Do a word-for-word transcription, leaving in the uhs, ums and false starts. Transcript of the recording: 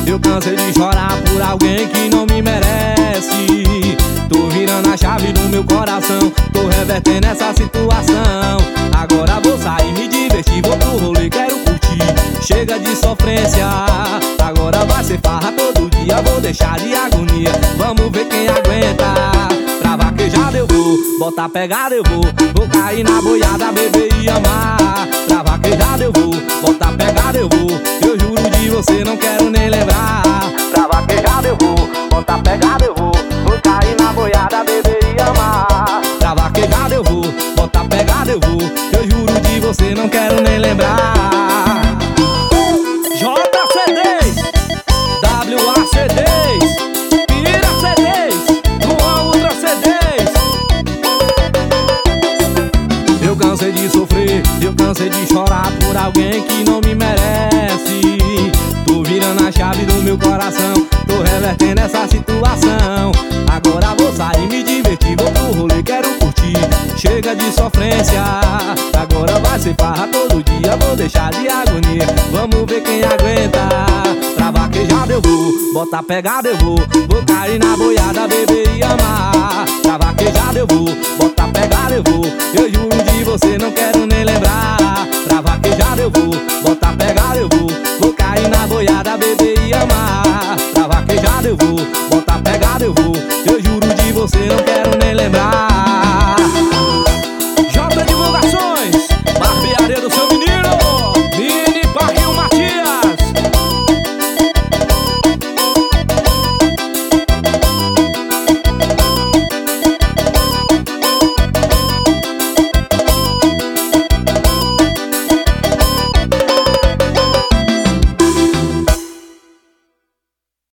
Eu cansei de chorar por alguém que não me merece. Tô virando a chave do meu coração, tô revertendo essa situação. Agora vou sair, me divertir, vou pro rolê, quero curtir. Chega de sofrência, agora vai ser farra todo dia. Vou deixar de agonia, vamos ver quem aguenta. Pra vaquejada eu vou, botar pegada eu vou. Vou cair na boiada, beber e amar. Pra vaquejada eu vou, botar pegada eu vou. Eu juro de você, não quero nem lembrar. Pra vaquejada eu vou, botar pegada eu vou. Vou cair na boiada, beber e amar. Pra vaquejada eu vou, botar pegada eu vou. Eu juro de você, não quero nem lembrar. J C Ds, W A C Ds, Pira C Ds, Luan Ultra C Ds. Eu cansei de sofrer, eu cansei de chorar por alguém que não me merece. Tô virando a chave do meu coração, tô revertendo essa situação. Agora vou sair, me divertir, vou pro rolê, quero curtir. Chega de sofrência, agora vai ser farra todo dia. Vou deixar de agonia, vamos ver quem aguenta. Pra vaquejada eu vou, botar pegada eu vou. Vou cair na boiada, beber e amar. Pra vaquejada eu vou, botar pegada eu vou. Eu juro de você, não quero nem lembrar.